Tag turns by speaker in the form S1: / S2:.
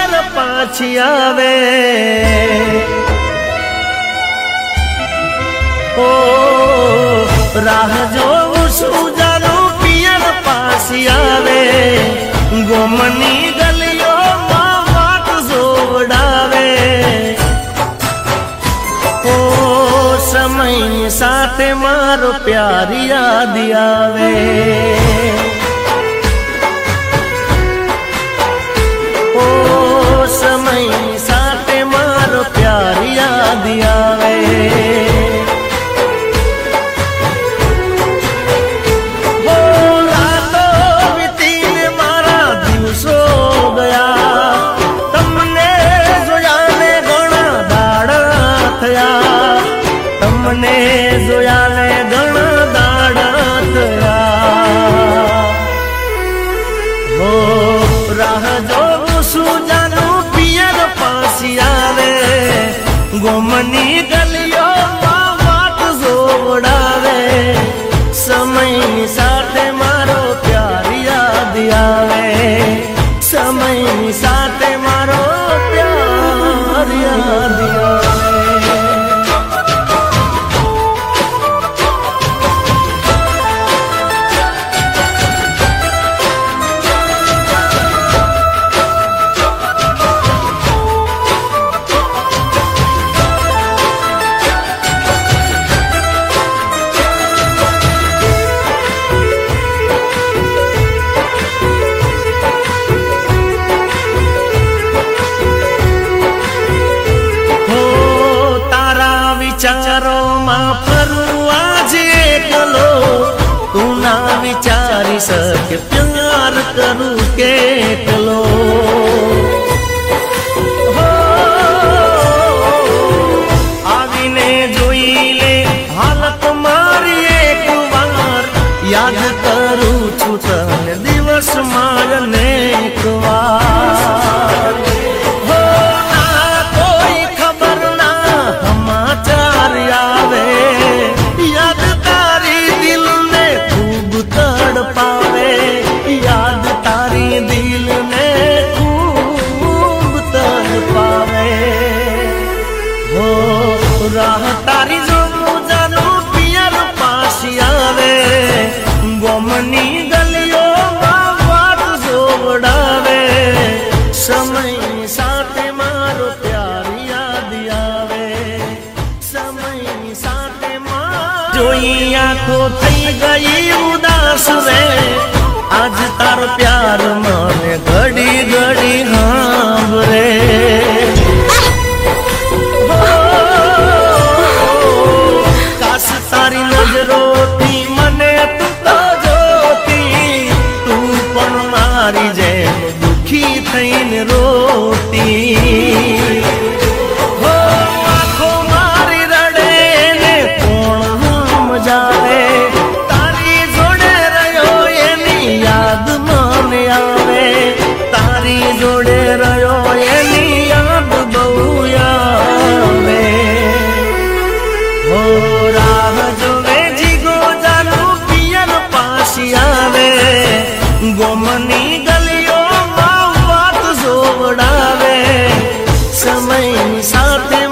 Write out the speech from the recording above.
S1: पियर पाछी आवे। ओ राह जो सूजानो पियर पाछी आवे। गोमनी गलियों मां वाट जोड़ावे। ओ समय साथे मारो प्यार याद आवे। ओ समय साथे मारो प्यार याद आवे। तमने जोया ने घणा दाड़ा थया। हो राह जो सूजानो पियर पासी आवे। गोमनी गलियों मां वाट जोड़ावे। समय साथे मारो प्यार याद आवे। समय साथे मारो प्यार याद आवे। विचारों मां फरू आज एकलो। तू ना विचारी सके प्यार करू केटलो। आवीने जोई ले हालत मारी एक बार। याद करू छू तने दिवस मारने एक बार। याद तारी दिल ने खूब तड़पावे। याद तारी दिल ने खूब तड़पावे। हो राह तारी जो जानो पियर पासी आवे। गोमनी गलियों मां वाट जोड़ावे। समय साथे मारो प्यार याद आवे। समय साथे जोई आंखों थई गई उदास रे। आज तार प्यार माने घड़ी घड़ी हांभरे। काश तारी नजरों थी मने तू तो जोती। तू पण मारी जेम दुखी थईने रोती। तारी जोड़े रहो एनी याद माने आवे। तारी जोड़े रहो एनी याद बहु आवे। हो राह जो वे जिगो जानो पियर पासी आवे। गोमनी गलियों मां वाट जोड़ावे। समय साथे